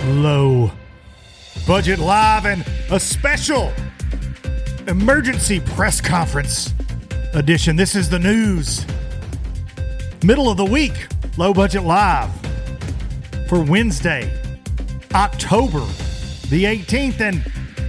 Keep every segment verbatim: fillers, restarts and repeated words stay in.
Low Budget Live and a special emergency press conference edition. This is the news. Middle of the week, Low Budget Live for Wednesday, October the eighteenth. And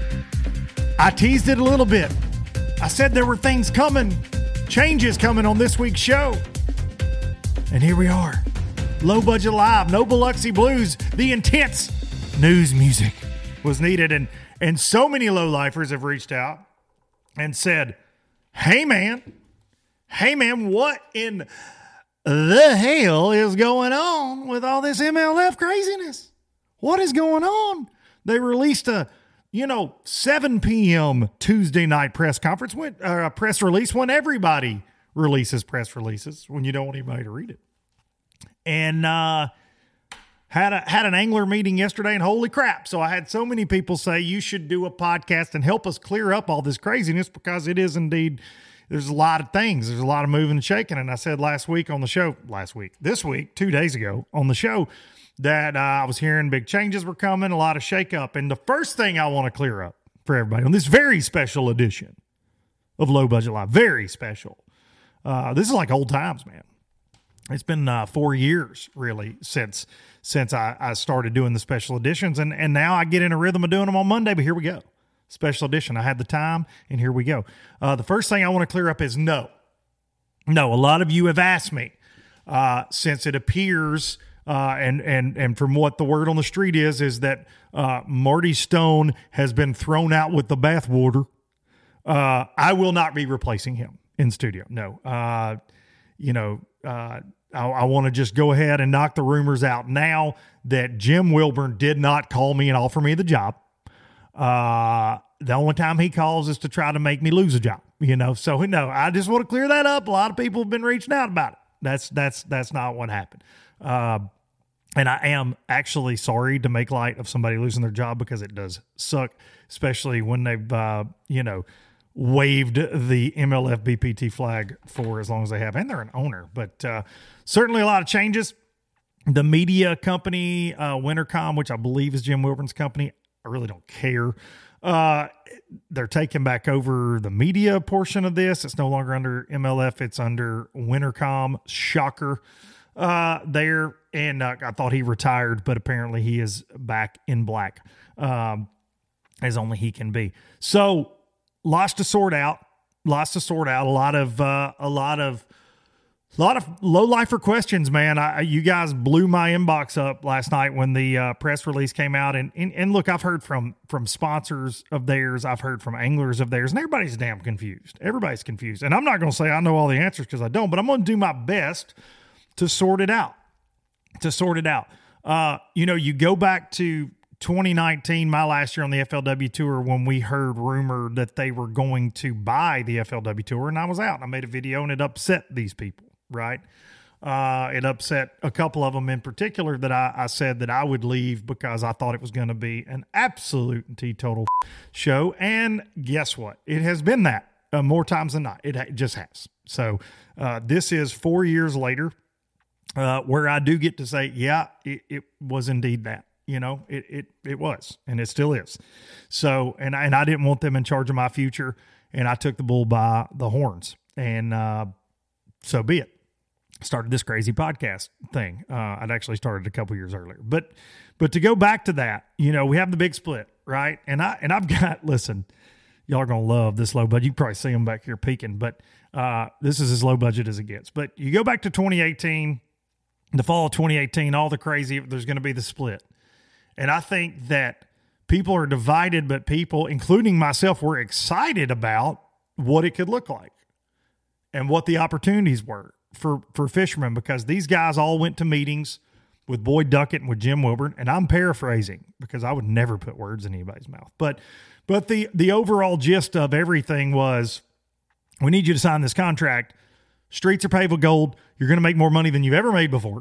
I teased it a little bit. I said there were things coming, changes coming on this week's show. And here we are. Low Budget Live, no Biloxi Blues. The intense news music was needed. And, and so many low-lifers have reached out and said, hey, man, hey, man, what in the hell is going on with all this M L F craziness? What is going on? They released a, you know, seven p.m. Tuesday night press conference, when, uh, press release when everybody releases press releases, when you don't want anybody to read it. And uh, had a had an angler meeting yesterday, and holy crap. So I had so many people say you should do a podcast and help us clear up all this craziness, because it is indeed, there's a lot of things. There's a lot of moving and shaking. And I said last week on the show, last week, this week, two days ago on the show, that uh, I was hearing big changes were coming, a lot of shakeup. And the first thing I want to clear up for everybody on this very special edition of Low Budget Live, very special. Uh, this is like old times, man. It's been uh, four years, really, since since I, I started doing the special editions, and, and now I get in a rhythm of doing them on Monday, but here we go. Special edition. I had the time, and here we go. Uh, the first thing I want to clear up is no. No, a lot of you have asked me, uh, since it appears, uh, and, and, and from what the word on the street is, is that uh, Marty Stone has been thrown out with the bathwater. Uh, I will not be replacing him in studio. No. Uh, you know, uh, I, I want to just go ahead and knock the rumors out now that Jim Wilburn did not call me and offer me the job. Uh, the only time he calls is to try to make me lose a job, you know? So no, I just want to clear that up. A lot of people have been reaching out about it. That's, that's, that's not what happened. Uh, and I am actually sorry to make light of somebody losing their job, because it does suck, especially when they've, uh, you know, waved the M L F B P T flag for as long as they have, and they're an owner. But uh, certainly a lot of changes. The media company, uh, Wintercom, which I believe is Jim Wilburn's company, I really don't care. Uh, they're taking back over the media portion of this. It's no longer under M L F. It's under Wintercom. Shocker uh, there. And uh, I thought he retired, but apparently he is back in black, um, as only he can be. So, lots to sort out, lots to sort out. A lot of, uh, a lot of, a lot of low lifer questions, man. I, you guys blew my inbox up last night when the uh, press release came out. And, and, and look, I've heard from, from sponsors of theirs. I've heard from anglers of theirs, and everybody's damn confused. Everybody's confused. And I'm not going to say I know all the answers, because I don't, but I'm going to do my best to sort it out, to sort it out. Uh, you know, you go back to twenty nineteen, my last year on the F L W Tour, when we heard rumor that they were going to buy the F L W Tour, and I was out. I made a video, and it upset these people, right? Uh, it upset a couple of them in particular, that I, I said that I would leave because I thought it was going to be an absolute and teetotal show. And guess what? It has been that uh, more times than not. It, ha- it just has. So uh, this is four years later, uh, where I do get to say, yeah, it, it was indeed that. You know, it, it, it was, and it still is. So, and I, and I didn't want them in charge of my future, and I took the bull by the horns, and uh, so be it. Started this crazy podcast thing. Uh, I'd actually started a couple years earlier, but, but to go back to that, you know, we have the big split, right? And I, and I've got, listen, y'all are going to love this low budget. You can probably see them back here peeking, but uh, this is as low budget as it gets. But you go back to twenty eighteen, the fall of twenty eighteen, all the crazy, there's going to be the split. And I think that people are divided, but people, including myself, were excited about what it could look like and what the opportunities were for, for fishermen, because these guys all went to meetings with Boyd Duckett and with Jim Wilburn. And I'm paraphrasing, because I would never put words in anybody's mouth. But, but the, the overall gist of everything was, we need you to sign this contract. Streets are paved with gold. You're going to make more money than you've ever made before.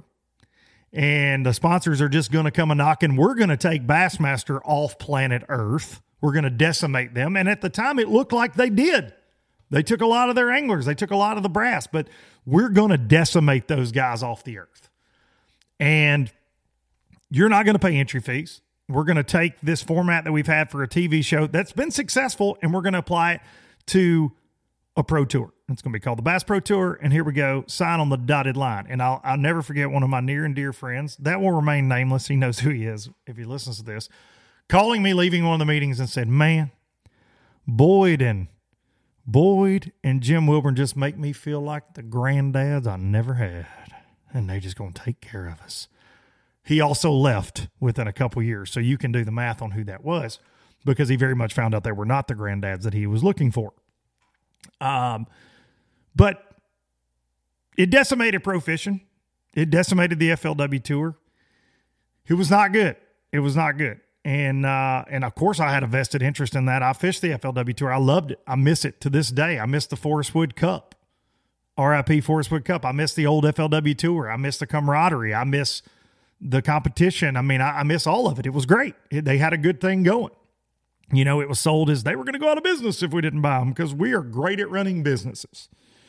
And the sponsors are just going to come a knocking. We're going to take Bassmaster off planet Earth. We're going to decimate them. And at the time, it looked like they did. They took a lot of their anglers. They took a lot of the brass. But we're going to decimate those guys off the earth. And you're not going to pay entry fees. we're going to take this format that we've had for a T V show that's been successful, and we're going to apply it to a pro tour. It's going to be called the Bass Pro Tour, and here we go, sign on the dotted line. And I'll, I'll never forget one of my near and dear friends, that will remain nameless, he knows who he is if he listens to this, calling me, leaving one of the meetings, and said, man, Boyd and Boyd and Jim Wilburn just make me feel like the granddads I never had, and they just going to take care of us. He also left within a couple years, so you can do the math on who that was, because he very much found out they were not the granddads that he was looking for. Um, but it decimated pro fishing. It decimated the F L W Tour. It was not good. It was not good. And, uh, and of course I had a vested interest in that. I fished the F L W Tour. I loved it. I miss it to this day. I miss the Forest Wood Cup, R I P Forest Wood Cup. I miss the old F L W Tour. I miss the camaraderie. I miss the competition. I mean, I, I miss all of it. It was great. It, they had a good thing going. You know, it was sold as they were going to go out of business if we didn't buy them, because we are great at running businesses.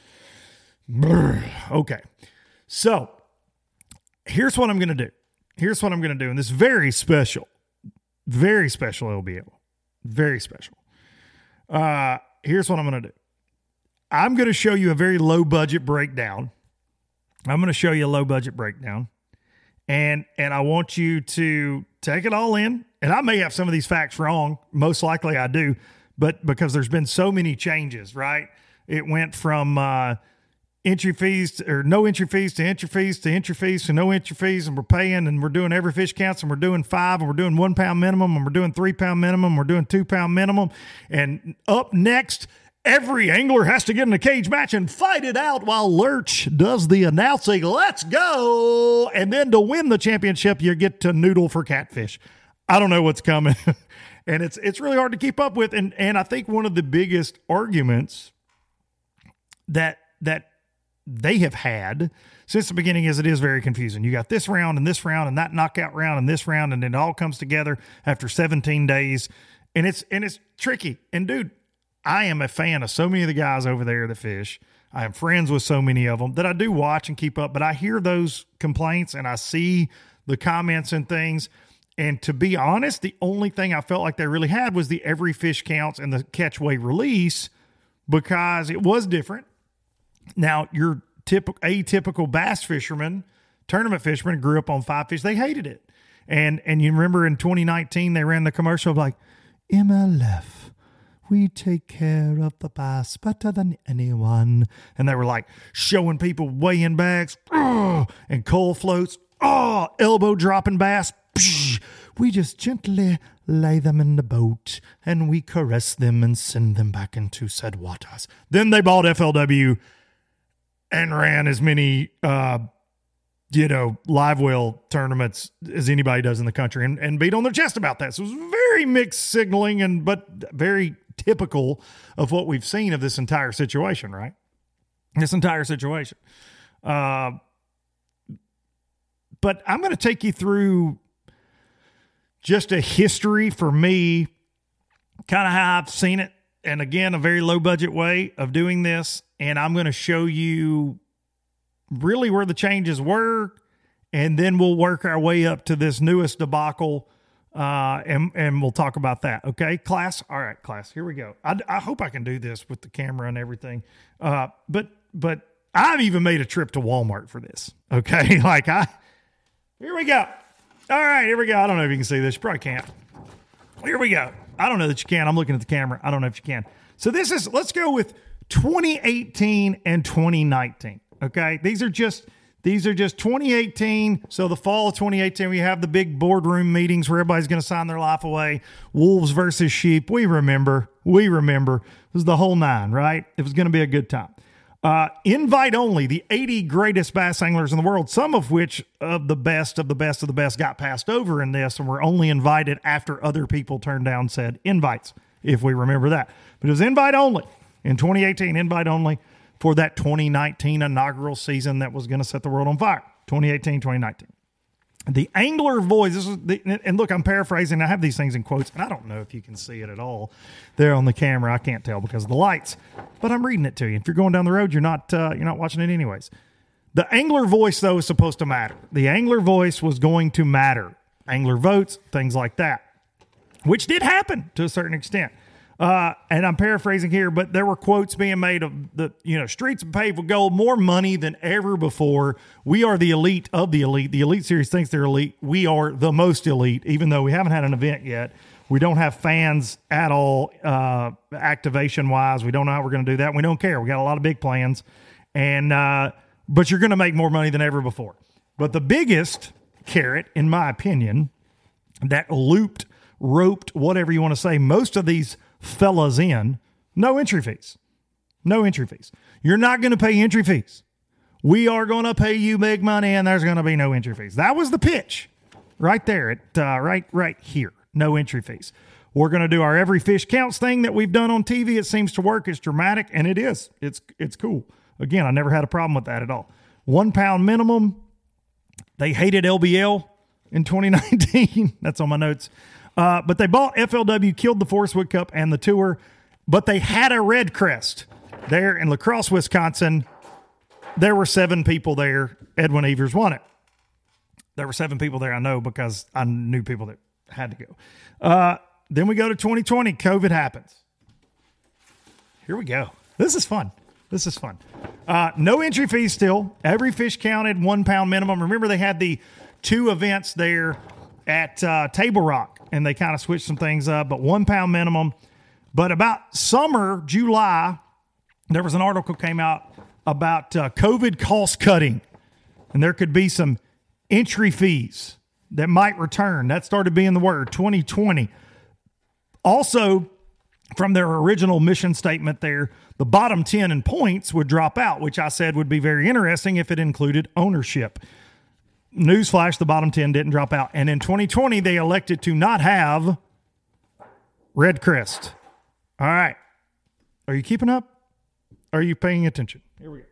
Brr. Okay. So here's what I'm going to do. Here's what I'm going to do. And this is very special, very special L B L, very special. Uh, here's what I'm going to do. I'm going to show you a very low budget breakdown. I'm going to show you a low budget breakdown. And, and I want you to take it all in. And I may have some of these facts wrong. Most likely I do, but because there's been so many changes, right? It went from, uh, entry fees to, or no entry fees to entry fees to entry fees to no entry fees. And we're paying, and we're doing every fish counts, and we're doing five, and we're doing one pound minimum, and we're doing three pound minimum. And we're doing two pound minimum. And up next, every angler has to get in a cage match and fight it out while Lurch does the announcing. Let's go. And then to win the championship, you get to noodle for catfish. I don't know what's coming. And it's, it's really hard to keep up with. And, and I think one of the biggest arguments that, that they have had since the beginning is it is very confusing. You got this round and this round and that knockout round and this round, and then it all comes together after seventeen days. And it's, and it's tricky. And dude, I am a fan of so many of the guys over there that fish. I am friends with so many of them that I do watch and keep up, but I hear those complaints and I see the comments and things. And to be honest, the only thing I felt like they really had was the every fish counts and the catch, weigh, release, because it was different. Now, your typical, atypical bass fisherman, tournament fisherman, grew up on five fish. They hated it. And, and you remember in twenty nineteen, they ran the commercial of like, M L F. We take care of the bass better than anyone. And they were like showing people weighing bags, oh, and coal floats, oh, elbow dropping bass. Psh, we just gently lay them in the boat and we caress them and send them back into said waters. Then they bought F L W and ran as many, uh, you know, live well tournaments as anybody does in the country, and, and beat on their chest about that. So it was very mixed signaling, and but very typical of what we've seen of this entire situation, right? This entire situation. Uh, but I'm going to take you through just a history for me, kind of how I've seen it. And again, a very low budget way of doing this. And I'm going to show you really where the changes were. And then we'll work our way up to this newest debacle. Uh, and, and we'll talk about that. Okay, class. All right, class, here we go. I, I hope I can do this with the camera and everything. Uh, but, but I've even made a trip to Walmart for this. Okay. Like I, here we go. All right, here we go. I don't know if you can see this. You probably can't. Here we go. I don't know that you can. I'm looking at the camera. I don't know if you can. So this is, let's go with twenty eighteen and twenty nineteen. Okay. These are just, these are just twenty eighteen. So the fall of twenty eighteen, we have the big boardroom meetings where everybody's going to sign their life away. Wolves versus sheep. We remember, we remember. It was the whole nine, right? It was going to be a good time. Uh, invite only, the eighty greatest bass anglers in the world, some of which of the best of the best of the best got passed over in this and were only invited after other people turned down said invites, if we remember that. But it was invite only in twenty eighteen, invite only for that twenty nineteen inaugural season that was going to set the world on fire, twenty eighteen, twenty nineteen. The angler voice, this is the, and look, I'm paraphrasing. I have these things in quotes, and I don't know if you can see it at all there on the camera. I can't tell because of the lights, but I'm reading it to you. If you're going down the road, you're not uh, you're not watching it anyways. The angler voice, though, is supposed to matter. The angler voice was going to matter angler votes, things like that, which did happen to a certain extent. Uh, and I'm paraphrasing here, but there were quotes being made of the, you know, streets are paved with gold, more money than ever before. We are the elite of the elite. The Elite Series thinks they're elite. We are the most elite, even though we haven't had an event yet. We don't have fans at all, uh, activation wise. We don't know how we're going to do that. We don't care. We got a lot of big plans, and, uh, but you're going to make more money than ever before. But the biggest carrot, in my opinion, that looped, roped, whatever you want to say, most of these fellas in, no entry fees. No entry fees. You're not going to pay entry fees. We are going to pay you big money, and there's going to be no entry fees. That was the pitch right there, at, uh, right, right here. No entry fees. We're going to do our every fish counts thing that we've done on T V. It seems to work. It's dramatic, and it is. It's it's cool. Again, I never had a problem with that at all. One pound minimum. They hated L B L in twenty nineteen. That's on my notes. Uh, but they bought F L W, killed the Forest Wood Cup and the tour, but they had a red crest there in La Crosse, Wisconsin. There were seven people there. Edwin Evers won it. There were seven people there, I know, because I knew people that had to go. Uh, then we go to twenty twenty. COVID happens. Here we go. This is fun. This is fun. Uh, no entry fees still. Every fish counted, one pound minimum. Remember, they had the two events there at uh, Table Rock, and they kind of switched some things up, but one pound minimum. But about summer, July, there was an article came out about uh, COVID cost cutting, and there could be some entry fees that might return. That started being the word, twenty twenty. Also, from their original mission statement there, the bottom ten in points would drop out, which I said would be very interesting if it included ownership. Newsflash, the bottom ten didn't drop out. And in twenty twenty, they elected to not have Red Crest. All right. Are you keeping up? Are you paying attention? Here we go.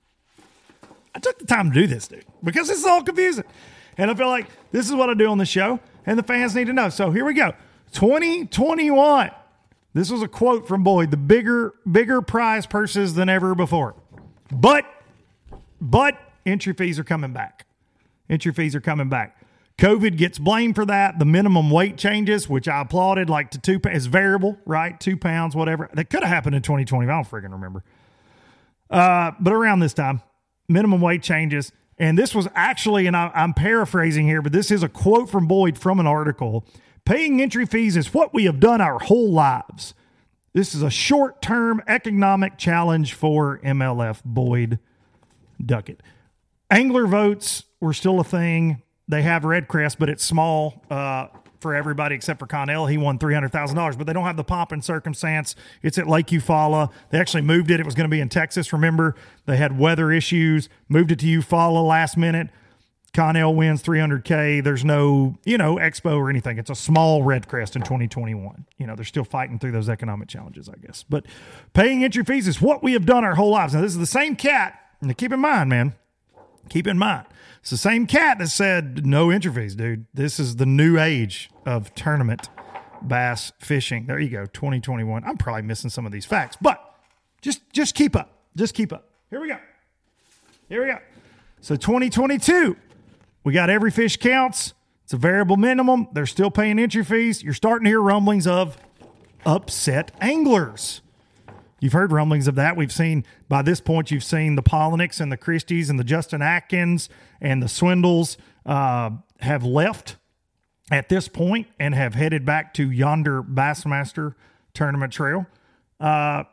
I took the time to do this, dude, because this is all confusing. And I feel like this is what I do on the show, and the fans need to know. So here we go. twenty twenty-one. This was a quote from Boyd. The bigger, bigger prize purses than ever before. But, but entry fees are coming back. Entry fees are coming back. COVID gets blamed for that. The minimum weight changes, which I applauded, like to two pounds. It's variable, right? Two pounds, whatever. That could have happened in twenty twenty. I don't freaking remember. Uh, but around this time, minimum weight changes. And this was actually, and I, I'm paraphrasing here, but this is a quote from Boyd from an article. Paying entry fees is what we have done our whole lives. This is a short-term economic challenge for M L F. Boyd Duckett. Angler votes were still a thing. They have Red Crest, but it's small uh, for everybody except for Connell. He won three hundred thousand dollars, but they don't have the pomp and circumstance. It's at Lake Eufaula. They actually moved it. It was going to be in Texas, remember? They had weather issues, moved it to Eufaula last minute. Connell wins three hundred K. There's no, you know, expo or anything. It's a small Red Crest in twenty twenty-one. You know, they're still fighting through those economic challenges, I guess. But paying entry fees is what we have done our whole lives. Now, this is the same cat. And keep in mind, man, keep in mind, it's the same cat that said no entry fees, dude. This is the new age of tournament bass fishing. There you go, twenty twenty-one. I'm probably missing some of these facts, but just, just keep up. Just keep up. Here we go. Here we go. So twenty twenty-two. We got every fish counts. It's a variable minimum. They're still paying entry fees. You're starting to hear rumblings of upset anglers. You've heard rumblings of that. We've seen, by this point, you've seen the Poliniks and the Christies and the Justin Atkins and the Swindles uh, have left at this point and have headed back to Yonder Bassmaster Tournament Trail. Uh,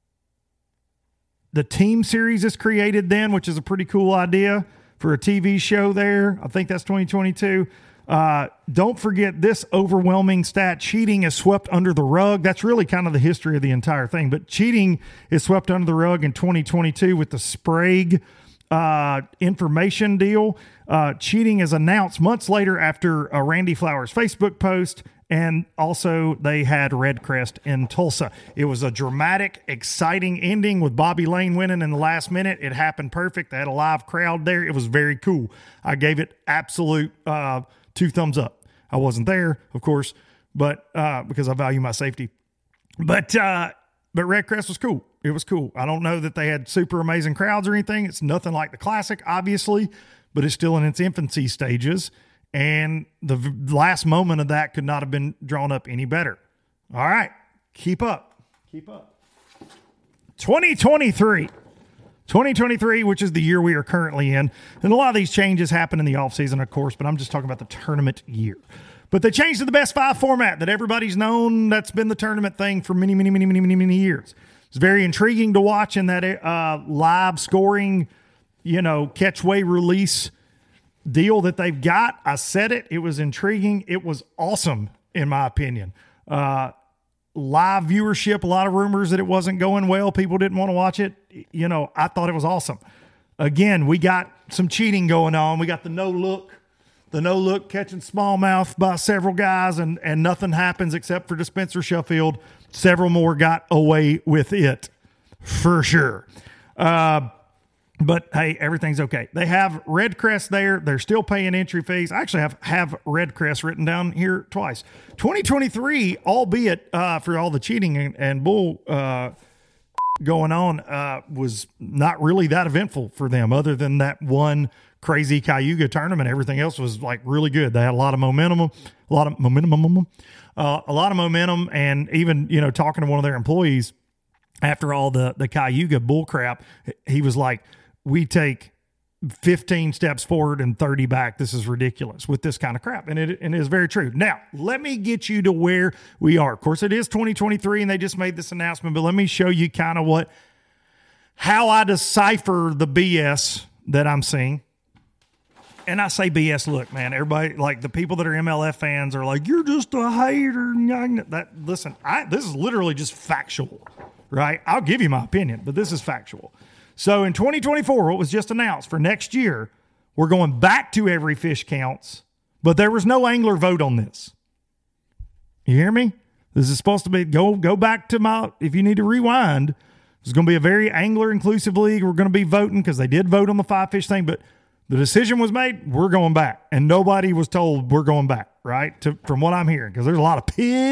the team series is created then, which is a pretty cool idea for a T V show there. I think that's twenty twenty-two. Uh, don't forget this overwhelming stat. Cheating is swept under the rug. That's really kind of the history of the entire thing. But cheating is swept under the rug in twenty twenty-two with the Sprague uh, information deal. Uh, cheating is announced months later after uh, Randy Flowers' Facebook post. And also they had Red Crest in Tulsa. It was a dramatic, exciting ending with Bobby Lane winning in the last minute. It happened perfect. They had a live crowd there. It was very cool. I gave it absolute uh, two thumbs up. I wasn't there, of course, but uh, because I value my safety. But uh, but Red Crest was cool. It was cool. I don't know that they had super amazing crowds or anything. It's nothing like the Classic, obviously, but it's still in its infancy stages. And the v- last moment of that could not have been drawn up any better. All right. Keep up. Keep up. twenty twenty-three. twenty twenty-three, which is the year we are currently in. And a lot of these changes happen in the offseason, of course, but I'm just talking about the tournament year. But they changed to the best five format that everybody's known. That's been the tournament thing for many, many, many, many, many, many years. It's very intriguing to watch in that uh, live scoring, you know, catch, weigh, release deal that they've got. I said it. It was intriguing. It was awesome, in my opinion. Uh, live viewership, a lot of rumors that it wasn't going well. People didn't want to watch it. You know, I thought it was awesome. Again, we got some cheating going on. We got the no look, the no look catching smallmouth by several guys, and, and nothing happens except for Spencer Sheffield. Several more got away with it for sure. Uh, But, hey, everything's okay. They have Redcrest there. They're still paying entry fees. I actually have, have Redcrest written down here twice. twenty twenty-three, albeit uh, for all the cheating and, and bull uh, going on, uh, was not really that eventful for them other than that one crazy Cayuga tournament. Everything else was, like, really good. They had a lot of momentum, a lot of momentum, uh, a lot of momentum, and even, you know, talking to one of their employees after all the, the Cayuga bull crap, he was like, we take fifteen steps forward and thirty back. This is ridiculous with this kind of crap. And it, and it is very true. Now, let me get you to where we are. Of course, it is twenty twenty-three and they just made this announcement, but let me show you kind of what, how I decipher the B S that I'm seeing. And I say B S, look, man, everybody, like the people that are M L F fans are like, you're just a hater. That, listen, I, this is literally just factual, right? I'll give you my opinion, but this is factual. So in twenty twenty-four, what was just announced for next year, we're going back to every fish counts, but there was no angler vote on this. You hear me? This is supposed to be, go go back to my, if you need to rewind, it's going to be a very angler inclusive league. We're going to be voting because they did vote on the five fish thing, but the decision was made, we're going back. And nobody was told we're going back, right? To, from what I'm hearing, because there's a lot of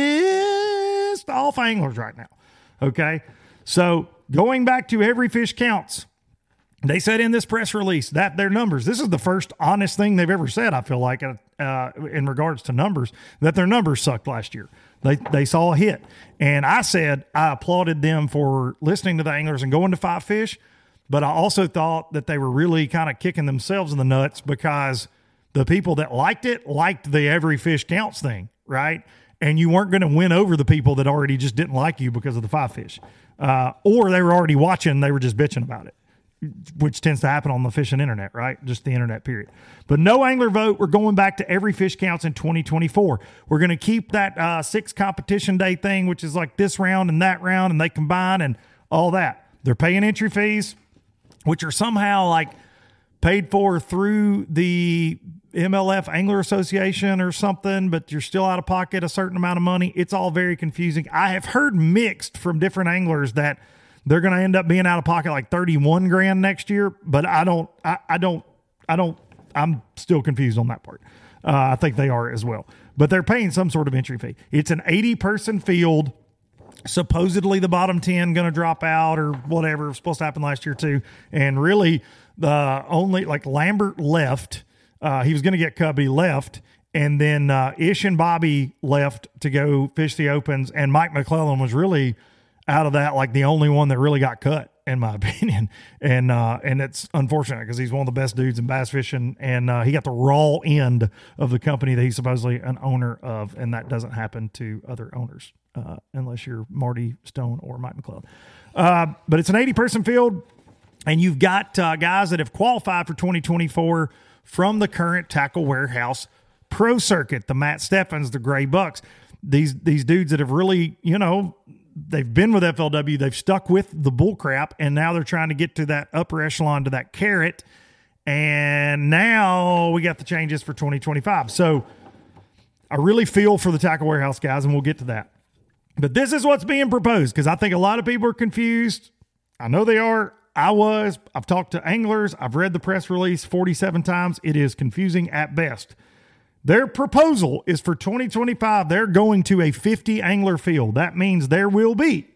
pissed off anglers right now. Okay? So going back to every fish counts. They said in this press release that their numbers, this is the first honest thing they've ever said, I feel like, uh, in regards to numbers, that their numbers sucked last year. They they saw a hit. And I said I applauded them for listening to the anglers and going to five fish, but I also thought that they were really kind of kicking themselves in the nuts because the people that liked it liked the every fish counts thing, right? And you weren't going to win over the people that already just didn't like you because of the five fish. Uh, or they were already watching, they were just bitching about it, which tends to happen on the fishing internet, right? Just the internet, period. But no angler vote. We're going back to every fish counts in twenty twenty-four. We're going to keep that uh, six competition day thing, which is like this round and that round, and they combine and all that. They're paying entry fees, which are somehow like paid for through the M L F Angler Association or something, but you're still out of pocket a certain amount of money. It's all very confusing. I have heard mixed from different anglers that they're going to end up being out of pocket like thirty-one grand next year, but I don't, I, I don't, I don't, I'm still confused on that part. Uh, I think they are as well, but they're paying some sort of entry fee. It's an eighty person field. Supposedly the bottom ten going to drop out or whatever. It was supposed to happen last year too. And really the only, like Lambert left, uh, he was going to get Cubby left. And then uh, Ish and Bobby left to go fish the opens. And Mike McClellan was really out of that, like the only one that really got cut, in my opinion. And uh, and it's unfortunate because he's one of the best dudes in bass fishing. And uh, he got the raw end of the company that he's supposedly an owner of. And that doesn't happen to other owners uh, unless you're Marty Stone or Mike McClellan. Uh, but it's an eighty person field. And you've got uh, guys that have qualified for twenty twenty-four from the current Tackle Warehouse Pro Circuit, the Matt Steffens, the Gray Bucks. These these dudes that have really, you know, they've been with F L W, they've stuck with the bull crap, and now they're trying to get to that upper echelon, to that carrot. And now we got the changes for twenty twenty-five. So I really feel for the Tackle Warehouse guys, and we'll get to that. But this is what's being proposed, because I think a lot of people are confused. I know they are. I was. I've talked to anglers. I've read the press release forty-seven times. It is confusing at best. Their proposal is for twenty twenty-five, they're going to a fifty angler field. That means there will be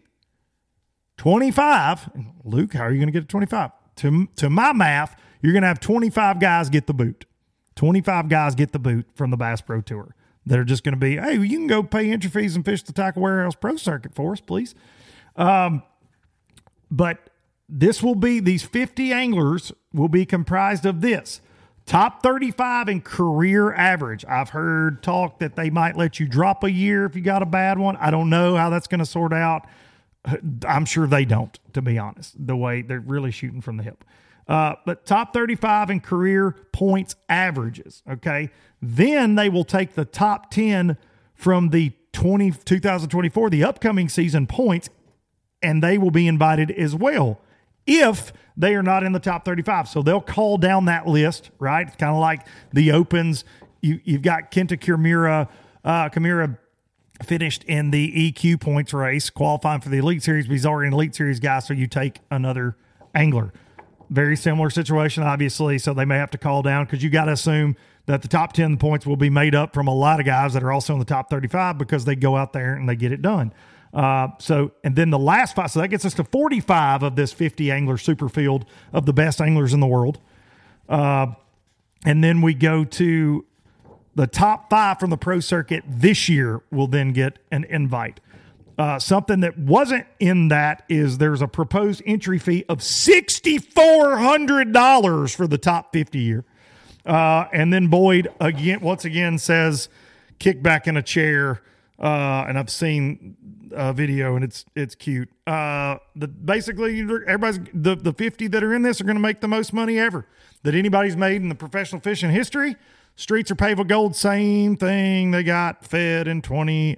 twenty-five. Luke, how are you going to get to twenty-five? To, to my math, you're going to have twenty-five guys get the boot. twenty-five guys get the boot from the Bass Pro Tour. They're just going to be, hey, you can go pay entry fees and fish the Tackle Warehouse Pro Circuit for us, please. Um, but this will be, these fifty anglers will be comprised of this. Top thirty-five in career average. I've heard talk that they might let you drop a year if you got a bad one. I don't know how that's going to sort out. I'm sure they don't, to be honest, the way they're really shooting from the hip. Uh, but top thirty-five in career points averages, okay? Then they will take the top ten from the twenty, twenty twenty-four, the upcoming season points, and they will be invited as well if they are not in the top thirty-five. So they'll call down that list, right? It's kind of like the Opens. You, you've got Kenta Kimura, uh, Kimura finished in the E Q points race, qualifying for the Elite Series, but he's already an Elite Series guy, so you take another angler. Very similar situation, obviously, so they may have to call down because you got to assume that the top ten points will be made up from a lot of guys that are also in the top thirty-five because they go out there and they get it done. Uh, so, and then the last five, so that gets us to forty-five of this fifty angler super field of the best anglers in the world. Uh, and then we go to the top five from the pro circuit this year will then get an invite. Uh, something that wasn't in that is there's a proposed entry fee of six thousand four hundred dollars for the top fifty year. Uh, and then Boyd again, once again says, kick back in a chair. Uh, and I've seen a video and it's, it's cute. Uh, the, basically everybody's the, the fifty that are in this are going to make the most money ever that anybody's made in the professional fishing history. Streets are paved with gold. Same thing they got fed in twenty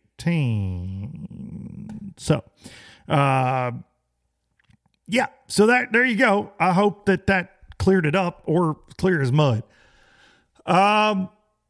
eighteen. So, uh, yeah, so that, there you go. I hope that that cleared it up or clear as mud. Um,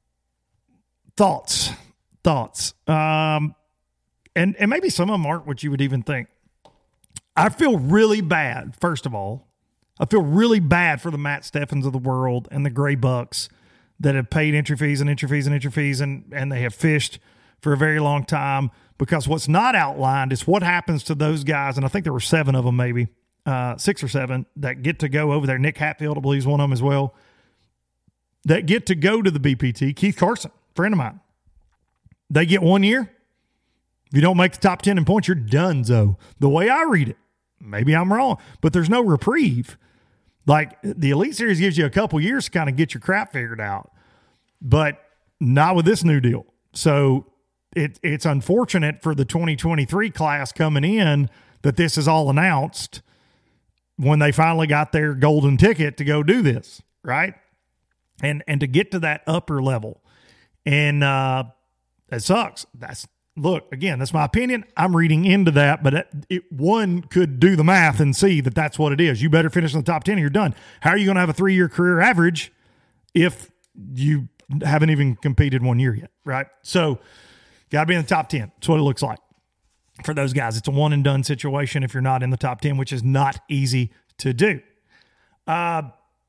thoughts, thoughts. Um, and, and maybe some of them aren't what you would even think. I feel really bad. First of all, I feel really bad for the Matt Steffens of the world and the Gray Bucks that have paid entry fees and entry fees and entry fees and, and they have fished for a very long time, because what's not outlined is what happens to those guys. And I think there were seven of them, maybe uh, six or seven that get to go over there. Nick Hatfield, I believe, is one of them as well, that get to go to the B P T. Keith Carson, friend of mine, they get one year. If you don't make the top ten in points, you're donezo. The way I read it, maybe I'm wrong, but there's no reprieve. Like the Elite Series gives you a couple years to kind of get your crap figured out, but not with this new deal. So it, it's unfortunate for the twenty twenty-three class coming in that this is all announced when they finally got their golden ticket to go do this, right? And and to get to that upper level. And uh, it sucks. That's Look, again, that's my opinion. I'm reading into that, but it, it, one could do the math and see that that's what it is. You better finish in the top ten and you're done. How are you going to have a three-year career average if you haven't even competed one year yet, right? So, got to be in the top ten. That's what it looks like for those guys. It's a one-and-done situation if you're not in the top ten, which is not easy to do. Uh,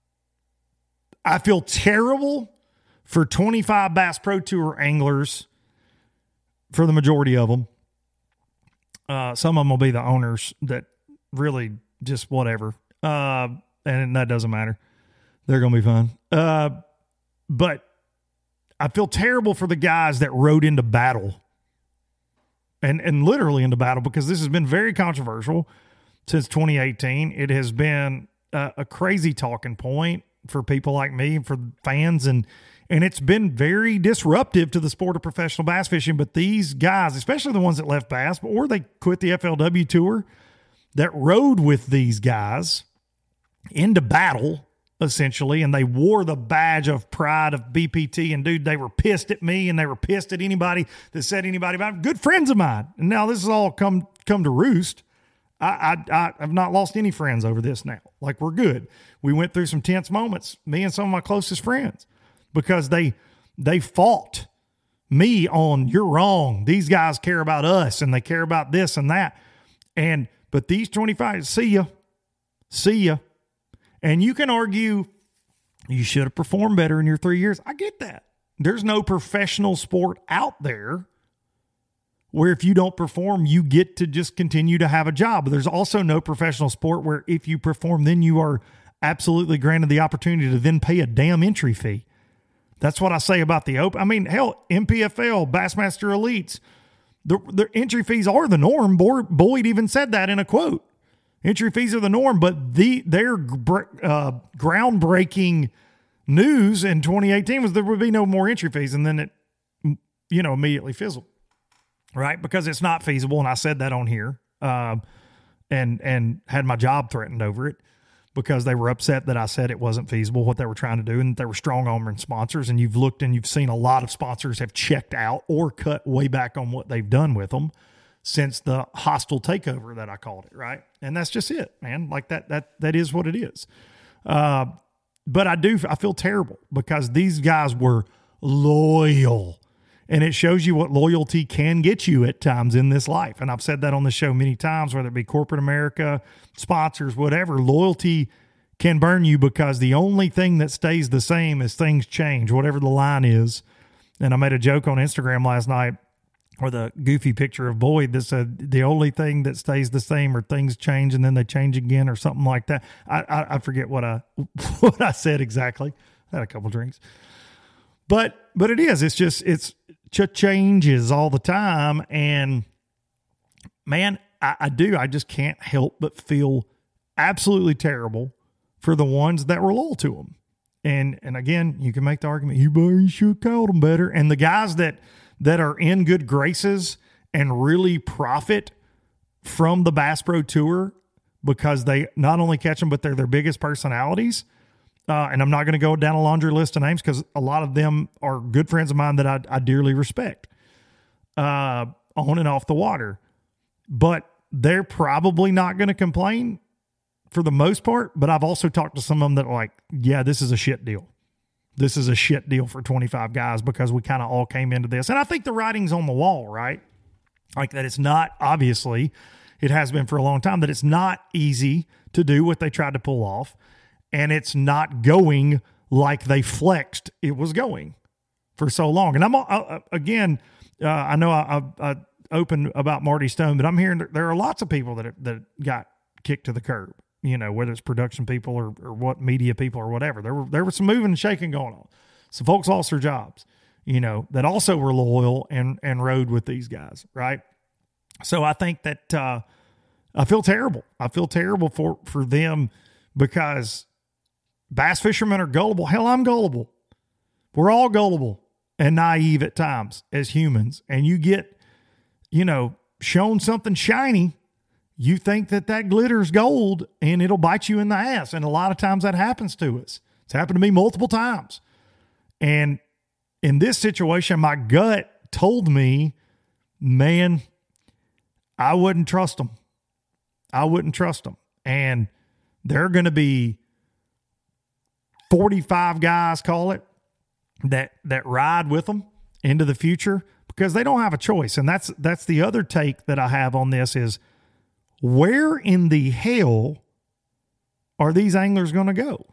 I feel terrible for twenty-five Bass Pro Tour anglers, for the majority of them. Uh, some of them will be the owners that really just whatever. Uh, and that doesn't matter. They're going to be fine. Uh, but I feel terrible for the guys that rode into battle and, and literally into battle, because this has been very controversial since twenty eighteen. It has been a, a crazy talking point for people like me, for fans, and And it's been very disruptive to the sport of professional bass fishing. But these guys, especially the ones that left bass, or they quit the F L W tour, that rode with these guys into battle, essentially, and they wore the badge of pride of B P T. And, dude, they were pissed at me, and they were pissed at anybody that said anybody about it. Good friends of mine. And now this has all come come to roost. I, I, I have not lost any friends over this now. Like, we're good. We went through some tense moments, me and some of my closest friends, because they they fought me on, you're wrong. These guys care about us and they care about this and that. And but these twenty-five, see ya. See ya. And you can argue you should have performed better in your three years. I get that. There's no professional sport out there where if you don't perform, you get to just continue to have a job. But there's also no professional sport where if you perform, then you are absolutely granted the opportunity to then pay a damn entry fee. That's what I say about the Open. I mean, hell, M P F L, Bassmaster Elites, the, the entry fees are the norm. Boyd even said that in a quote. Entry fees are the norm, but the their uh, groundbreaking news in twenty eighteen was there would be no more entry fees, and then it, you know, immediately fizzled, right? Because it's not feasible, and I said that on here, uh, and and had my job threatened over it, because they were upset that I said it wasn't feasible, what they were trying to do, and they were strong-arming sponsors, and you've looked and you've seen a lot of sponsors have checked out or cut way back on what they've done with them since the hostile takeover that I called it, right? And that's just it, man. Like that, that, that is what it is. Uh, but I do, I feel terrible because these guys were loyal, and it shows you what loyalty can get you at times in this life. And I've said that on the show many times, whether it be corporate America, sponsors, whatever. Loyalty can burn you because the only thing that stays the same is things change, whatever the line is. And I made a joke on Instagram last night with a goofy picture of Boyd that said the only thing that stays the same are things change and then they change again or something like that. I, I, I forget what I what I said exactly. I had a couple drinks. But but it is. It's just, it's ch- changes all the time. And, man, I, I do. I just can't help but feel absolutely terrible for the ones that were loyal to them. And, and again, you can make the argument, you, you should have called them better. And the guys that, that are in good graces and really profit from the Bass Pro Tour because they not only catch them, but they're their biggest personalities. Uh, and I'm not going to go down a laundry list of names because a lot of them are good friends of mine that I, I dearly respect uh, on and off the water. But they're probably not going to complain for the most part. But I've also talked to some of them that are like, yeah, this is a shit deal. This is a shit deal for twenty-five guys because we kind of all came into this. And I think the writing's on the wall, right? Like that it's not, obviously, it has been for a long time, that it's not easy to do what they tried to pull off. And it's not going like they flexed it was going for so long. And I'm, uh, again, uh, I know I, I, I opened about Marty Stone, but I'm hearing there are lots of people that, that got kicked to the curb, you know, whether it's production people or, or what media people or whatever. There were, there was some moving and shaking going on. Some folks lost their jobs, you know, that also were loyal and, and rode with these guys. Right. So I think that, uh, I feel terrible. I feel terrible for, for them because bass fishermen are gullible. Hell, I'm gullible. We're all gullible and naive at times as humans. And you get, you know, shown something shiny, you think that that glitters gold and it'll bite you in the ass. And a lot of times that happens to us. It's happened to me multiple times. And in this situation, my gut told me, man, I wouldn't trust them. I wouldn't trust them. And they're going to be forty-five guys, call it, that that ride with them into the future because they don't have a choice. And that's that's the other take that I have on this is, where in the hell are these anglers going to go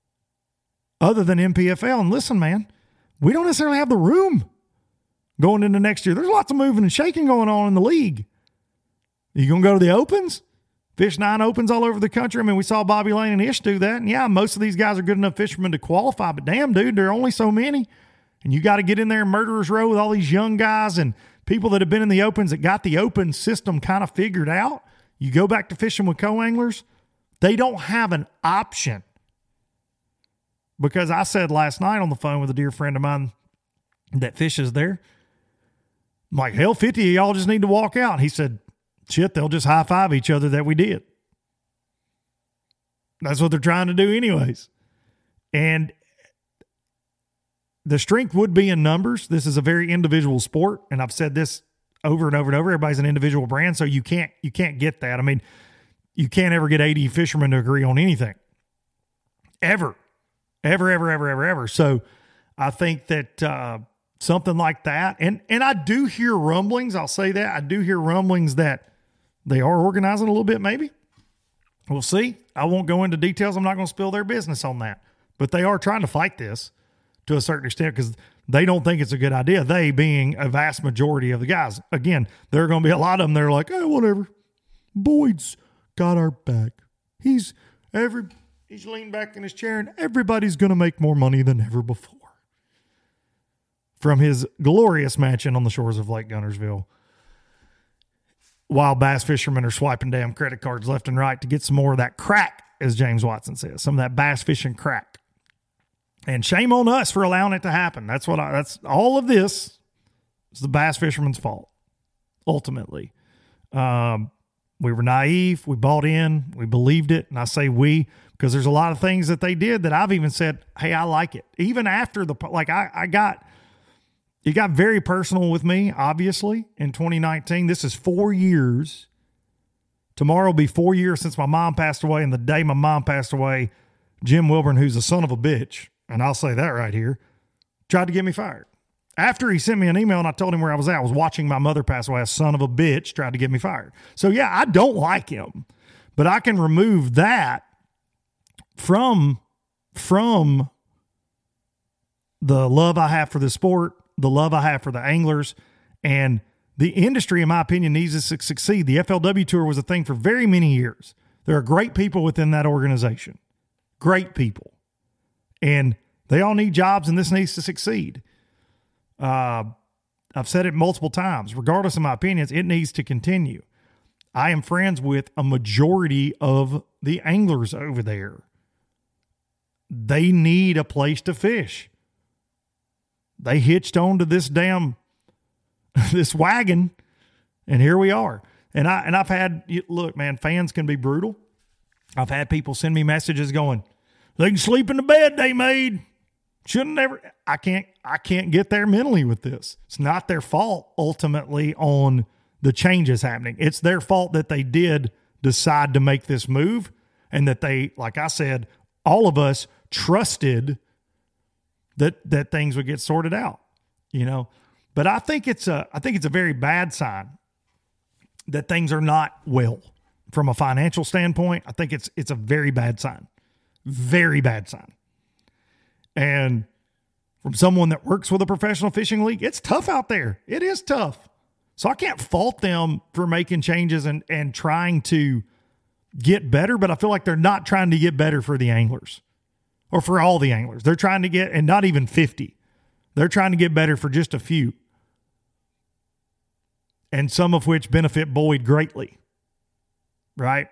other than M P F L? And listen, man, we don't necessarily have the room going into next year. There's lots of moving and shaking going on in the league. You going to go to the Opens? Fish nine Opens all over the country. I mean, we saw Bobby Lane and Ish do that. And yeah, most of these guys are good enough fishermen to qualify, but damn, dude, there are only so many. And you got to get in there in Murderer's Row with all these young guys and people that have been in the Opens that got the Open system kind of figured out. You go back to fishing with co-anglers, they don't have an option. Because I said last night on the phone with a dear friend of mine that fishes there, I'm like, hell, fifty of y'all just need to walk out. He said, shit, they'll just high-five each other that we did. That's what they're trying to do anyways. And the strength would be in numbers. This is a very individual sport, and I've said this over and over and over. Everybody's an individual brand, so you can't you can't get that. I mean, you can't ever get eighty fishermen to agree on anything. Ever. Ever, ever, ever, ever, ever. So I think that uh, something like that, and and I do hear rumblings, I'll say that, I do hear rumblings that they are organizing a little bit maybe. We'll see. I won't go into details. I'm not going to spill their business on that. But they are trying to fight this to a certain extent because they don't think it's a good idea. They being a vast majority of the guys. Again, there are going to be a lot of them that are like, oh, whatever. Boyd's got our back. He's every he's leaned back in his chair and everybody's going to make more money than ever before. from his glorious mansion on the shores of Lake Guntersville, while bass fishermen are swiping damn credit cards left and right to get some more of that crack, as James Watson says, some of that bass fishing crack. And shame on us for allowing it to happen. That's what I, that's all of this is the bass fisherman's fault, ultimately. Um, we were naive. We bought in. We believed it. And I say we, because there's a lot of things that they did that I've even said, hey, I like it. Even after the, like I, I got, it got very personal with me, obviously, in twenty nineteen. This is four years. Tomorrow will be four years since my mom passed away. And the day my mom passed away, Jim Wilburn, who's a son of a bitch, and I'll say that right here, tried to get me fired. After he sent me an email and I told him where I was at, I was watching my mother pass away. A son of a bitch tried to get me fired. So, yeah, I don't like him. But I can remove that from, from the love I have for the sport, the love I have for the anglers, and the industry, in my opinion, needs to succeed. The F L W Tour was a thing for very many years. There are great people within that organization. Great people. And they all need jobs, and this needs to succeed. Uh, I've said it multiple times. Regardless of my opinions, it needs to continue. I am friends with a majority of the anglers over there. They need a place to fish. They hitched onto this damn, this wagon, and here we are. And, I, and I've had, look, man, fans can be brutal. I've had people send me messages going, they can sleep in the bed they made. Shouldn't never. I can't. I can't get there mentally with this. It's not their fault ultimately on the changes happening. It's their fault that they did decide to make this move, and that they, like I said, all of us trusted that that things would get sorted out. You know, but I think it's a. I think it's a very bad sign that things are not well from a financial standpoint. I think it's it's a very bad sign. Very bad sign. And from someone that works with a professional fishing league, it's tough out there. It is tough. So I can't fault them for making changes and, and trying to get better, but I feel like they're not trying to get better for the anglers or for all the anglers. They're trying to get, and not even fifty. They're trying to get better for just a few. And some of which benefit Boyd greatly. Right?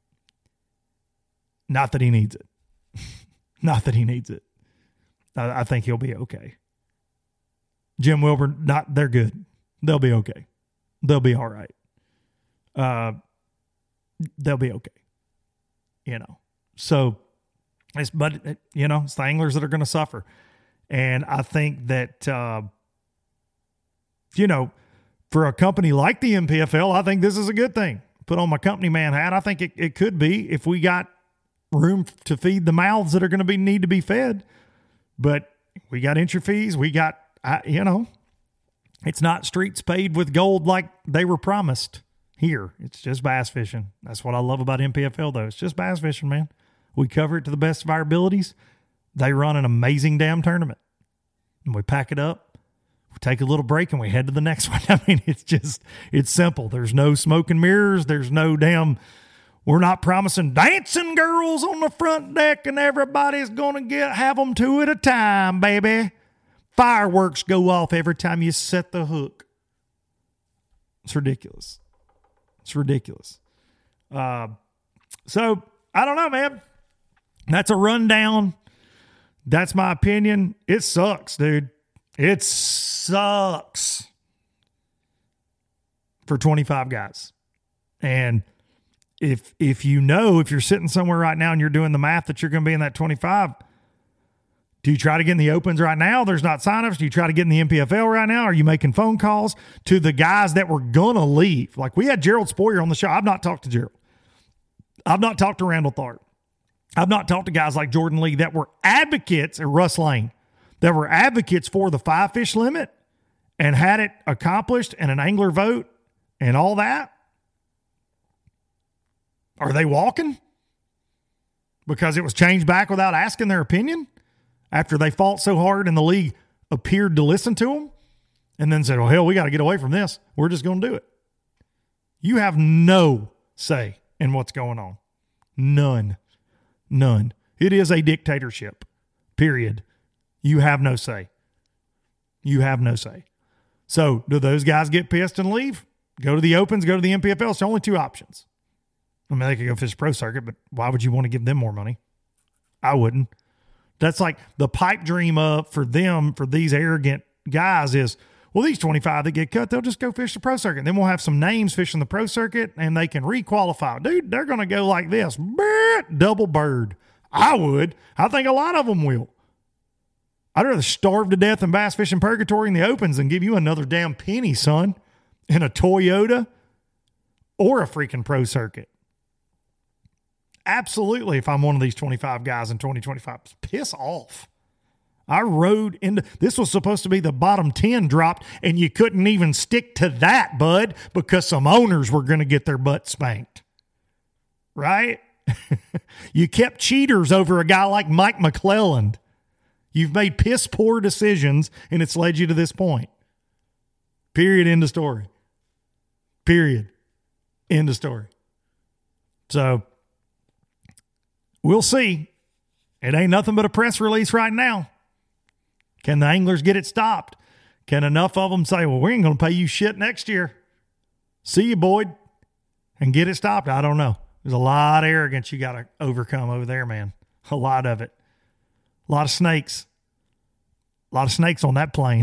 Not that he needs it. Not that he needs it. I, I think he'll be okay. Jim Wilburn, not they're good. They'll be okay. They'll be all right. Uh, they'll be okay. You know. So, it's but you know, it's the anglers that are going to suffer, and I think that uh, you know, for a company like the N P F L, I think this is a good thing. Put on my company man hat. I think it, it could be if we got room to feed the mouths that are going to be need to be fed. But we got entry fees. We got, I, you know, it's not streets paved with gold like they were promised here. It's just bass fishing. That's what I love about N P F L, though. It's just bass fishing, man. We cover it to the best of our abilities. They run an amazing damn tournament. And we pack it up. We take a little break and we head to the next one. I mean, it's just, it's simple. There's no smoke and mirrors. There's no damn... We're not promising dancing girls on the front deck and everybody's going to get have them two at a time, baby. Fireworks go off every time you set the hook. It's ridiculous. It's ridiculous. Uh, so, I don't know, man. That's a rundown. That's my opinion. It sucks, dude. It sucks for twenty-five guys. And If if you know, if you're sitting somewhere right now and you're doing the math that you're going to be in that twenty-five, do you try to get in the opens right now? There's not signups. Do you try to get in the N P F L right now? Are you making phone calls to the guys that were going to leave? Like we had Gerald Spoyer on the show. I've not talked to Gerald. I've not talked to Randall Tharp. I've not talked to guys like Jordan Lee that were advocates, and Russ Lane, that were advocates for the five fish limit and had it accomplished and an angler vote and all that. Are they walking? Because it was changed back without asking their opinion after they fought so hard and the league appeared to listen to them and then said, well, hell, we got to get away from this. We're just going to do it. You have no say in what's going on. None. None. It is a dictatorship, period. You have no say. You have no say. So do those guys get pissed and leave? Go to the Opens, go to the M P F L. It's the only two options. I mean, they could go fish pro circuit, but why would you want to give them more money? I wouldn't. That's like the pipe dream up for them, for these arrogant guys is, well, these twenty-five that get cut, they'll just go fish the pro circuit. Then we'll have some names fishing the pro circuit and they can requalify. Dude, they're going to go like this. Double bird. I would. I think a lot of them will. I'd rather starve to death in bass fishing purgatory in the Opens than give you another damn penny, son, in a Toyota or a freaking pro circuit. Absolutely, if I'm one of these twenty-five guys in twenty twenty-five, piss off. I rode into, this was supposed to be the bottom ten dropped, and you couldn't even stick to that, bud, because some owners were going to get their butt spanked. Right? You kept cheaters over a guy like Mike McClelland. You've made piss poor decisions, and it's led you to this point. Period. End of story. Period. End of story. So, we'll see. It ain't nothing but a press release right now. Can the anglers get it stopped? Can enough of them say, well, we ain't going to pay you shit next year. See you, Boyd. And get it stopped? I don't know. There's a lot of arrogance you got to overcome over there, man. A lot of it. A lot of snakes. A lot of snakes on that plane.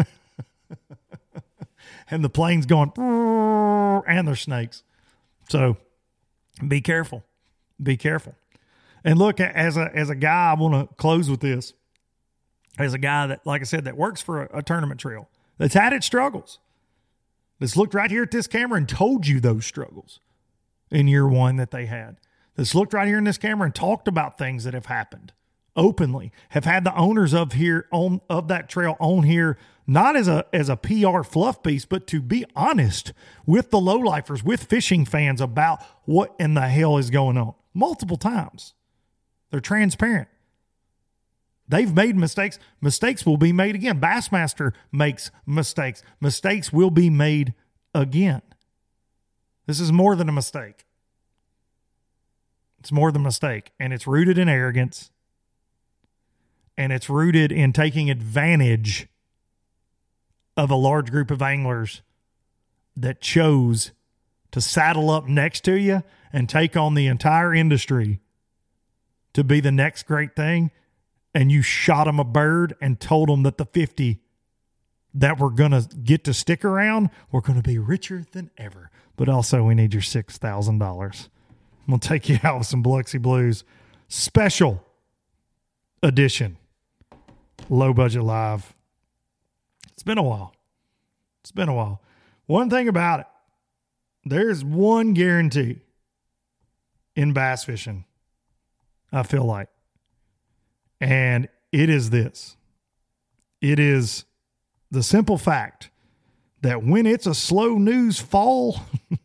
And the plane's going, and there's snakes. So be careful. Be careful. And look, as a as a guy, I want to close with this. As a guy that, like I said, that works for a, a tournament trail, that's had its struggles, that's looked right here at this camera and told you those struggles in year one that they had, that's looked right here in this camera and talked about things that have happened openly, have had the owners of here on of that trail on here, not as a as a P R fluff piece, but to be honest with the lowlifers, with fishing fans about what in the hell is going on multiple times. They're transparent. They've made mistakes. Mistakes will be made again. Bassmaster makes mistakes. Mistakes will be made again. This is more than a mistake. It's more than a mistake. And it's rooted in arrogance. And it's rooted in taking advantage of a large group of anglers that chose to saddle up next to you and take on the entire industry to be the next great thing, and you shot them a bird and told them that the fifty that we're going to get to stick around, we're going to be richer than ever. But also, we need your six thousand dollars. I'm going to take you out with some Biloxi Blues special edition. Low Budget Live. It's been a while. It's been a while. One thing about it, there's one guarantee in bass fishing, I feel like. And it is this. It is the simple fact that when it's a slow news fall,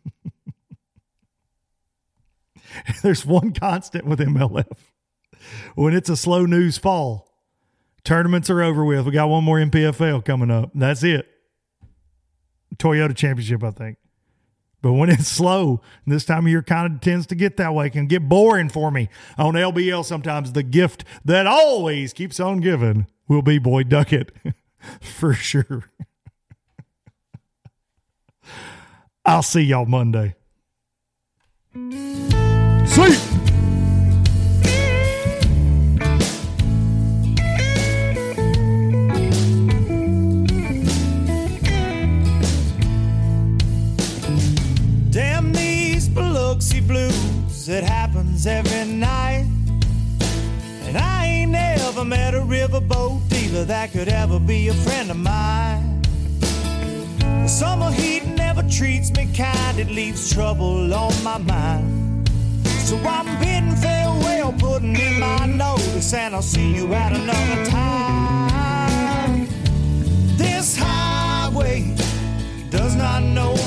there's one constant with M L F. When it's a slow news fall, tournaments are over with. We got one more M P F L coming up. That's it. Toyota Championship, I think. But when it's slow, this time of year kind of tends to get that way. It can get boring for me. On L B L, sometimes the gift that always keeps on giving will be Boyd Duckett. For sure. I'll see y'all Monday. See. Blues, it happens every night. And I ain't never met a riverboat dealer that could ever be a friend of mine. The summer heat never treats me kind, it leaves trouble on my mind. So I'm bidding farewell, putting in my notice, and I'll see you at another time. This highway does not know